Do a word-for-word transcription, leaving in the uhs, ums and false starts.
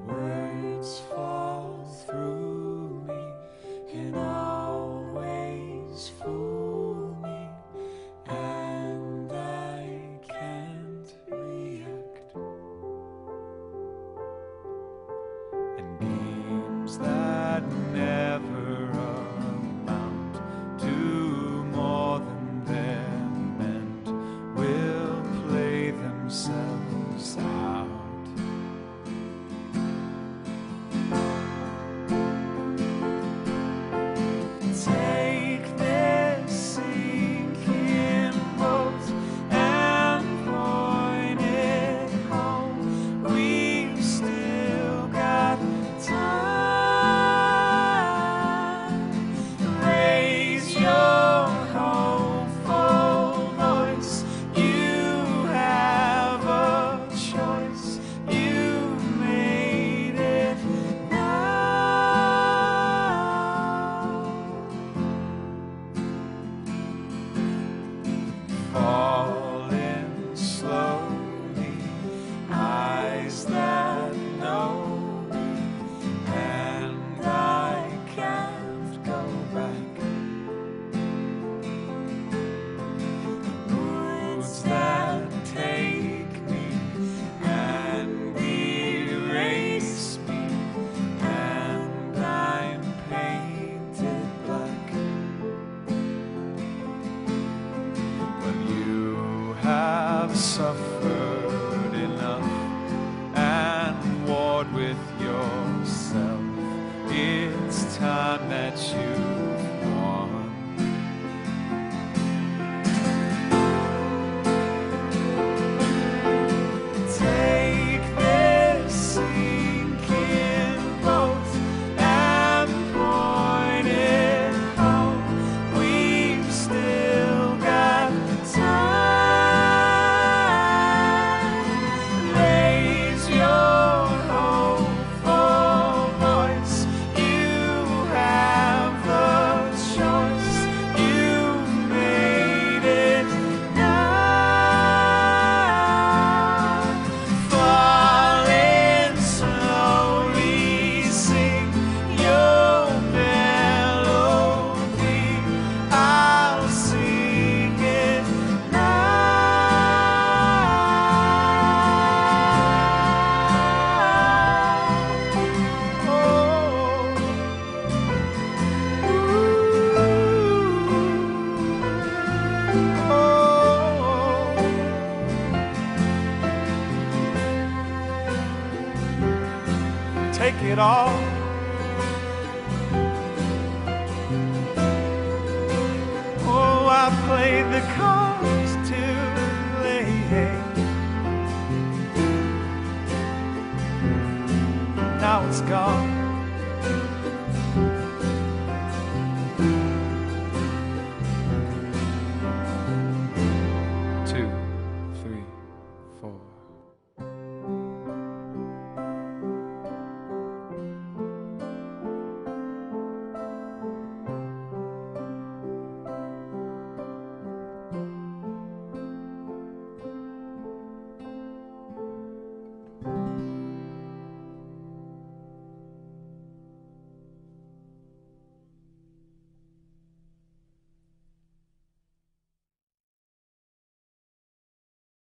Words fall through me and always fool me, and I can't react. And games that never amount to more than they're meant will play themselves out. Take this sinking boat and point it home. We've still got time. Raise your hopeful voice. You have a choice. You made it now. Falling slowly, eyes that know me, and I can't go back. Moods that take me and erase me, and I'm painted black. When you have suffered enough and warred with yourself, it's time that you've won. Take this sinking boat and point it home. We've still got time. Raise your hopeful voice. You have the choice. You made it now. Falling slowly, sing your melody. I'll sing it now. Oh. Take it all. Oh, I played the cards too late. Now it's gone.